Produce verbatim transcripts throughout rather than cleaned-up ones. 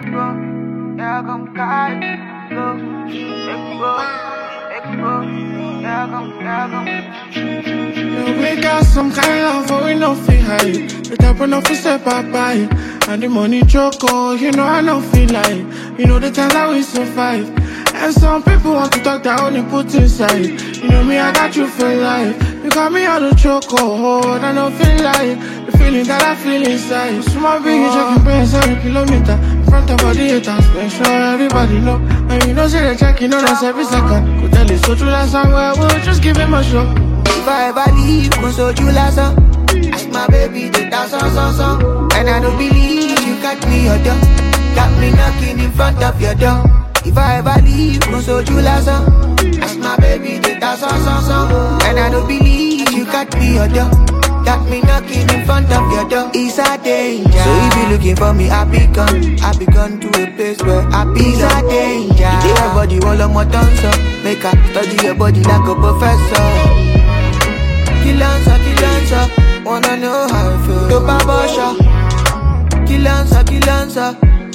Yeah, come catch go. Expo, expo, yeah, come, yeah, come. Yeah, we got some kind of love, but we no feel high. The type of no feel step up by. And the money choco, you know I don't feel like. You know the times that we survive. And some people want to talk that only put inside. You know me, I got you for life. You got me on the choco, and I don't feel like the feeling that I feel inside. Small big, you checking brains every kilometer. In front of all the haters, make sure everybody know. And you know, say they checking on us every second. Could tell it's so true that somewhere, we'll just give him a shot. If I ever leave, go so you last up. Ask my baby to dance on song song. And I don't believe you got me your door. Got me knocking in front of your door. If I ever leave, go so you last up. Ask my baby to dance on song song. And I don't believe you got me your door. Got me knocking in front of your door. It's a danger. So if you looking for me, I be gone. I be gone to a place where I be. It's a danger. You your body all on my tongue, so make her study your body like a professor. Kill answer, kill answer. Wanna know how I feel. Dope abortion. Kill answer, kill answer.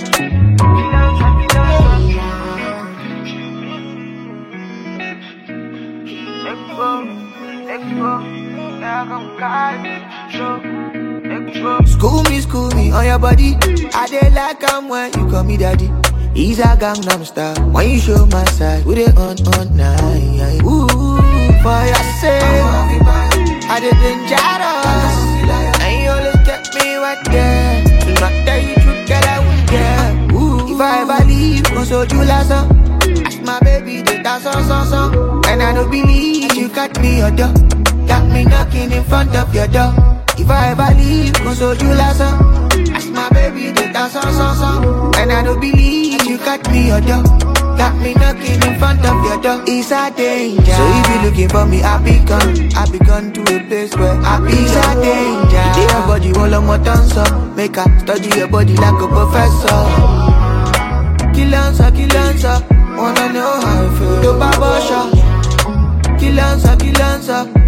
School me, school me on your body. I dey like I'm when you call me daddy. He's a Gangnam style. When you show my side, we dey on on night. Ooh, for your sake, I dey dangerous. And you always get me right there. To not tell you truth, girl, I won't care. Ooh, if I ever leave, go so you last up. Ask my baby to dance on song song. And I don't believe you got me your door. Got me knocking in front of your door. If I ever leave, go so you last up. Ask my baby to dance on song song. And I don't believe you got me your door. Got me knocking in front of your door. It's a danger. So if you looking for me, I be gone. I be gone to a place where I be. It's a danger. You your body all on my tongue, so make her study your body like a professor. Kill answer, kill answer. Wanna know how I feel. Dope abortion. Kill answer, kill answer.